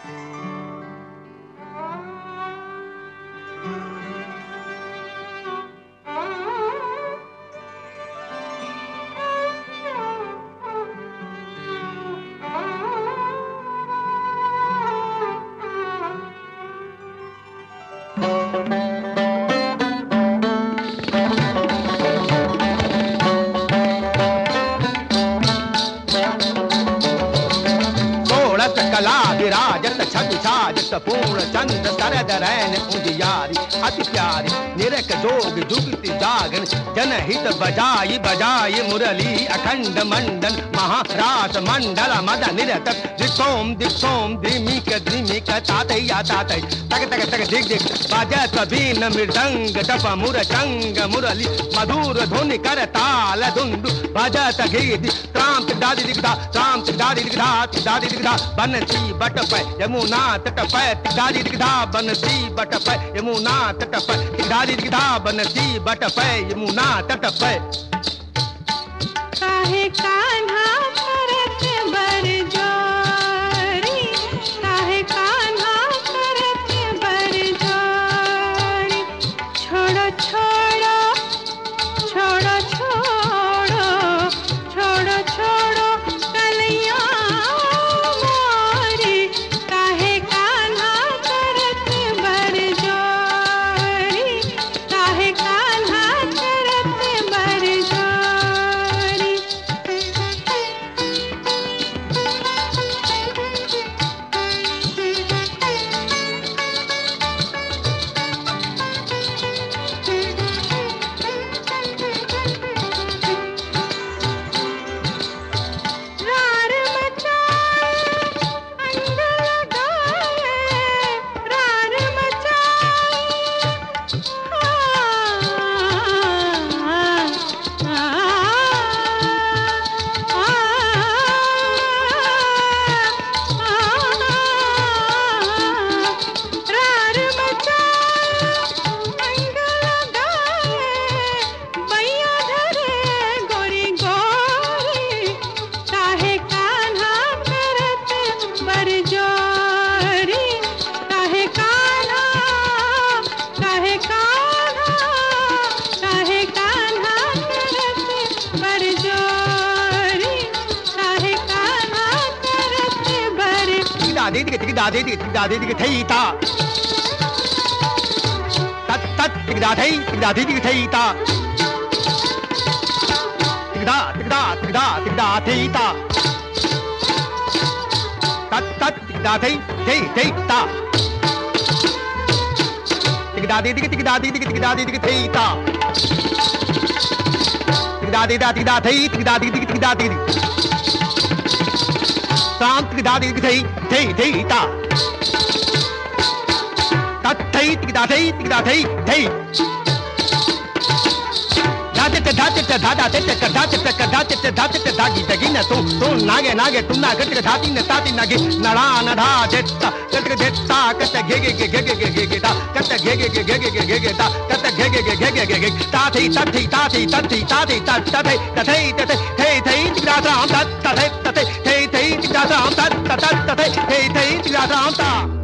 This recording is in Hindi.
कला विराजत छवि छाजत पूर्ण चंद्र सरद रैन उजियारी अति प्यारी निरख जोग जुगति जागन जनहित बजाई बजाई मुरली अखंड मंडन महारास मंडल मद निरत दिसोम दिसोम धिमिक धिमिक तातैया तातै तक तक तक दिग दिग बाजत बीन मृदंग दप मुरचंग मुरली मधुर धुनि कर ताल धुंदु बाजत गीत त्राम दादी दिगदा त्राम दादी दिगदा दादी दिगदा बनसी बट पे यमुना तट पे दादी दिगदा बनसी बट पे यमुना तट पे दादी दिगदा बनसी बट पे यमुना तट पे काहे कान्हा करत बर जोरी काहे कान्हा करत बर जोरी छोड़ो छोड़ो छोड़ो छोड़ो छोड़ो छोड़ो कलैया मोरी काहे कान्हा करत बर जोरी काहे कान्हा करत बर जोरी रार मचाए अंग लगाए रार मचाए रार मचाए अंग लगाए बैया धरे गोरी गोरी काहे कान्हा करत बर जोरी काहे कान्हा काहे कान्हा काहे कान्हा करत बर जोरी काहे कान्हा करत बर दादी दिग दादी दिग दादी दिग थईता तत तत दिग दादी दिग थईता दिगदा दिगदा दिगदा दिगदा थईता तत तत दिग दादी थईता दिग दादी दिग थईता दिग दादी दादी दादी दिग दादी दिग दादी शांत दिग दादी दिग थईता तत थई दिग दादी थई धाते धाते धादा ते धाते धाते धाते धागी जगी न तू नागे नागे तू ना गट धाती न ताती नागे नड़ा नड़ा देता कट देता कट गे गे गे गे गे गे गे दा कट गे गे गे गे गे गे गे दा कट गे गे गे गे गे गे ताती ताती ताती ताती ताती ताती तथे तथे थे थे दिगदा राम तथे तथे थे थे दिगदा राम तथे तथे थे थे दिगदा राम ता